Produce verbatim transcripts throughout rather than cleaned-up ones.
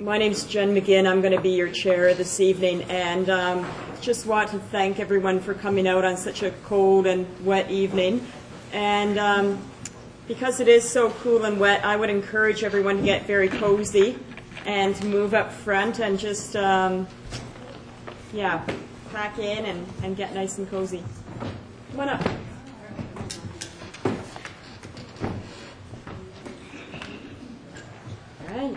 My name's Jen McGinn. I'm going to be your chair this evening, and um, just want to thank everyone for coming out on such a cold and wet evening. And um, because it is so cool and wet, I would encourage everyone to get very cozy and to move up front and just, um, yeah, pack in and, and get nice and cozy. Come on up. All right.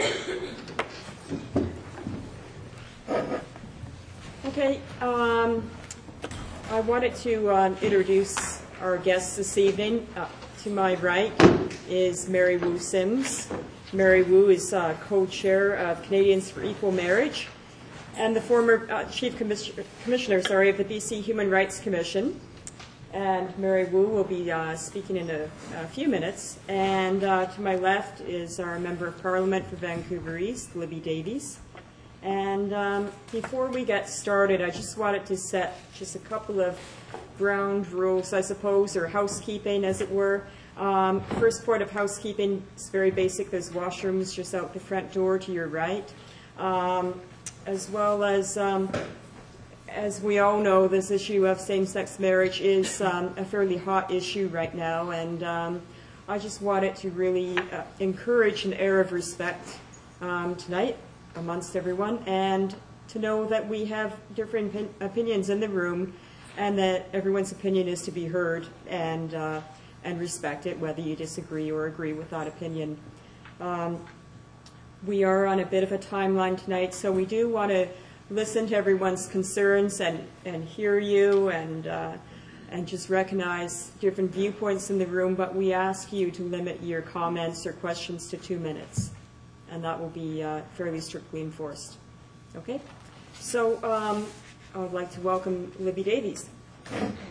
Okay, um, I wanted to uh, introduce our guests this evening. Uh, to my right is Mary Woo Sims. Mary Woo is uh, co-chair of Canadians for Equal Marriage and the former uh, chief commis- commissioner sorry, of the B C Human Rights Commission. And Mary Woo will be uh, speaking in a, a few minutes. And uh, to my left is our Member of Parliament for Vancouver East, Libby Davies. And um, before we get started, I just wanted to set just a couple of ground rules, I suppose, or housekeeping, as it were. Um, first point of housekeeping is very basic. There's washrooms just out the front door to your right. Um, as well as, um, as we all know, this issue of same-sex marriage is um, a fairly hot issue right now. And um, I just wanted to really uh, encourage an air of respect um, tonight amongst everyone, and to know that we have different opin- opinions in the room, and that everyone's opinion is to be heard and uh, and respected, whether you disagree or agree with that opinion. Um, we are on a bit of a timeline tonight, so we do want to listen to everyone's concerns and, and hear you and uh, and just recognize different viewpoints in the room, but we ask you to limit your comments or questions to two minutes. And that will be uh, fairly strictly enforced. Okay? So um, I would like to welcome Libby Davies.